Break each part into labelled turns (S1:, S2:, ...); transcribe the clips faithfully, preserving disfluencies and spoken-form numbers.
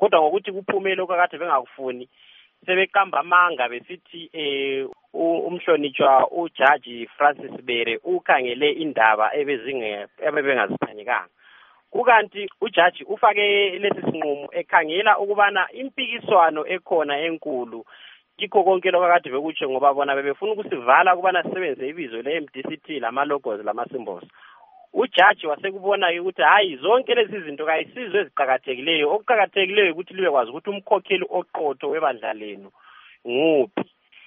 S1: kodwa ngokuthi kuphume lokho akade bengakufuni sebeqamba amanga besithi eh umhlonitshwa uJudge Francis Bere ukhangele indaba ebezinge ebebengaziphanyekanga. Kukanti uJudge ufake lesi sinqumo ekhangela ukubana impikiswano ekhona enkulu kikho konke lokho akade bekutsho ngoba bona bebefuna ukusivala ukubana sisebenze ibizo le-M D C T lama logos lama symbols. Ujaji wasekubona ukuthi hayi zonke lezi zinto kayisizwe eziqhakathekileyo okuqhakathekileyo ukuthi libe kwazi ukuthi umkhokheli oqotho webandla lenu nguphi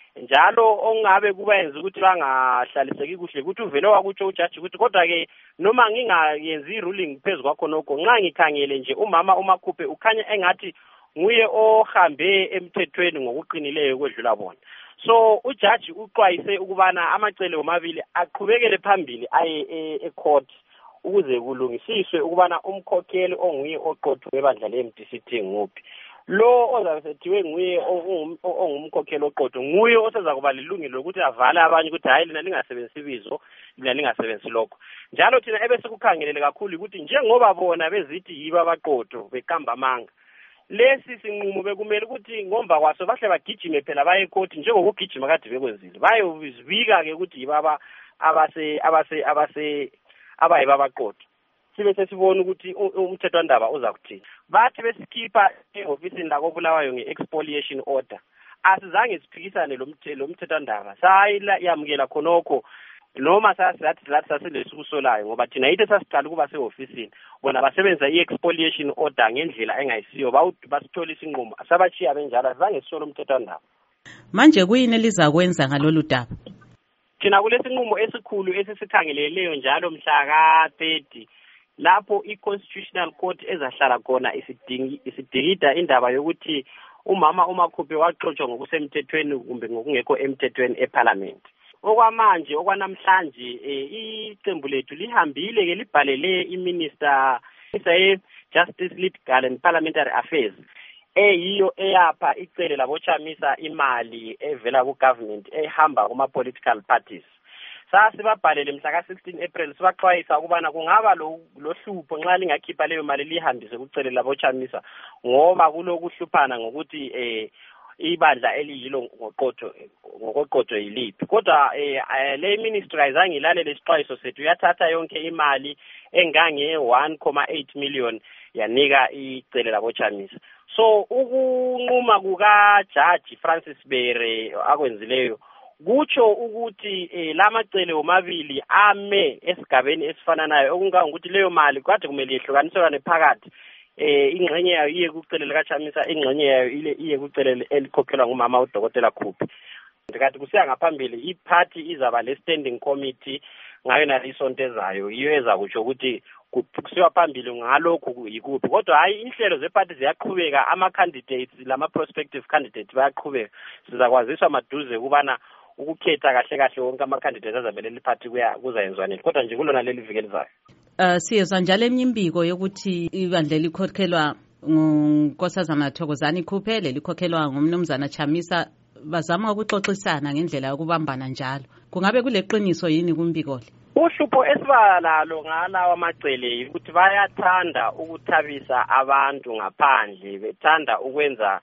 S1: njalo ongabe kubenza ukuthi bangahlaliseki kuhle ukuthi uvele wakutsho ujaji ukuthi kodwa ke noma ngingayenzi iruling phezulu kwakho nokho nxa ngikhangele nje umama uMakhuphe ukhanya engathi nguye ohambe emthethweni ngokuqinileyo kwedlula bona. So ujaji uxwayise ukubana amacele omabili aqhubekele phambili aye ecourt ukuze kulungisiswe ukubana umkhokheli onguye oqotho webandla le-M D C T nguphi. Lo ozasethiwe nguye ongumkhokheli oqotho nguye oseza kuba lilungelo lokuthi avale abanye ukuthi hayi lina lingasebenzisi ibizo lina lingasebenzisi lokho. Njalo thina ebese kukhangelele kakhulu ukuthi njengoba bona bezithi yiba abaqotho beqamba amanga lesi sinqumo bekumele ukuthi ngomba kwaso bahle bagijime phela baye ecourt njengokugijima kade bekwenzile bayobizibika ke ukuthi yibaba abase abase abase abayiba abaqotho sibe sesibona ukuthi umthethwandaba uza kuthini. Bathi besikhipha ehofisini la koBulawayo nge-expoliation order asizange siphikisane lo mthethwandaba sayila yamukela khonokho noma sasathi lathi sasileskusolayo ngoba thina yithe sasiqala ukuba sehofisini bona basebenza i-expoliation order ngendlela engayisiyo basithola isinqumo asabachiya benjalo azange sisolo umthethwandaba.
S2: Manje kuyini elizakwenza ngalolu daba?
S1: Thina kulesinqumo esikhulu esisikhangeleleyo njalo mhla ka thirty lapho i-Constitutional Court ezahlala khona isidingi isidingida indaba yokuthi umama uMakhuphe waxoxwa ngokusemthethweni kumbe ngokungekho emthethweni eParliament. Okwamanje okwanamhlanje iqembu lethu lihambile ke libhalele iminister isaye Justice Legal and Parliamentary Affairs eyiyo eyapha icele labochamisa imali evela ku government ehamba kuma political parties. Sasibabhalele mhla ka sixteen April sibaxwayisa ukubana kungaba lo hlupho nxa lingakhipha leyo mali lihambise kucele labochamisa ngoba kulokuhluphana ngokuthi eh ibandla eliyilo ngoqotho ngoqotho yiliphi. Kodwa le ministry ayizange ilalele isixwayiso sethu yathatha yonke imali engange one point eight million yanika icele labochamisa. So ukunquma kuka Judge Francis Bere akwenzileyo kutsho ukuthi lamacele omabili ame esigabeni esifananayo okungangokuthi leyo mali kade kumele ihlukaniswe nephakathi eh ingxenye yayo iye kucele likaChamisa ingxenye yayo ile iye kucele elikhokhelwa ngumama uDokotela Khuphi. Ndikathi kusiya ngaphambili iparty izaba le standing committee ngayo nalisonto ezayo iyo eza kutsho ukuthi kusiwa phambili ngalokho yikuphi. Kodwa hayi inhlelo zeparty ziyaqhubeka ama candidates lama prospective candidates bayaqhubeka sizakwaziswa maduze kubana ukukhetha kahle kahle wonke ama candidates azabele liparty kuya kuzayenziwa nini kodwa nje kulona leli viki elizayo.
S2: Uh siyezwa njalo emimbiko yokuthi ibandla likhokhelwa nguNkosazana Thokozani Khuphele likhokhelwa ngumnumzana Chamisa bazama ukuxoxisana ngendlela yokubambana njalo. Kungabe kuleqiniso yini kumbiko le?
S1: Uhlupho esibalalo ngalawa amacele ukuthi bayathanda ukuthabisa abantu ngaphandle bethanda ukwenza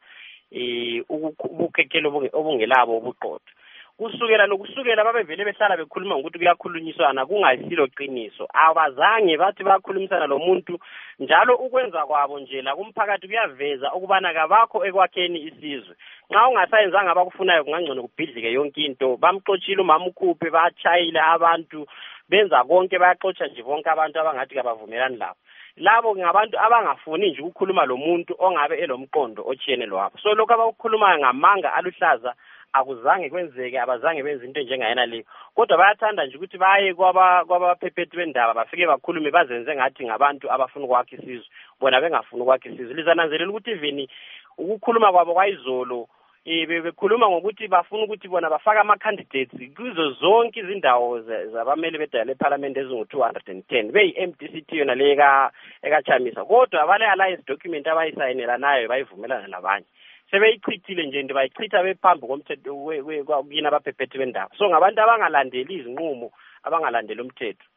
S1: eh ubukekelo obungelabo obuqotho. Kusukela lokusukela babevele behlala bekhuluma ukuthi kuyakhulunyiswana kungayisilo qiniso abazange bathi bakhulumisana lo muntu njalo ukwenza kwabo nje la kumphakathi kuyaveza ukubana kabakho ekwakheni isizwe. Nxa ungasayenzanga abakufunayo kungangcono kubhidlike yonke into bamxoxile umama uKhuphe bachayila abantu benza konke bayaxoxa nje bonke abantu abangathi kabavumelani lapho. Labo ngabantu abangafuni nje ukukhuluma lo muntu ongabe elomqondo ochiyene lwabo. So lokho abakukhuluma ngamanga aluhlaza akuzange kwenzeke abazange benze into njengayena le kodwa bayathanda nje ukuthi baye kwaba kwabaphephethi bendaba bafike bakhulume bazenze ngathi ngabantu abafuna ukwakha isizwe bona bengafuni ukwakha isizwe. Lizananzelela ukuthi even ukukhuluma kwabo kwayizolo eh bekhuluma ngokuthi bafuna ukuthi bona bafaka ama candidates kuzo zonke izindawo zabameli bedala eParliament ezingu two hundred ten beyi M D C T yona leka ekaChamisa kodwa abale alliance document abayisayinela nayo bayivumelana labanye sebeyichithile nje ndibayichitha bephambi komthetho kuyina abaphephethi bendaba. So ngabantu abangalandeli izinqumo abangalandeli umthetho.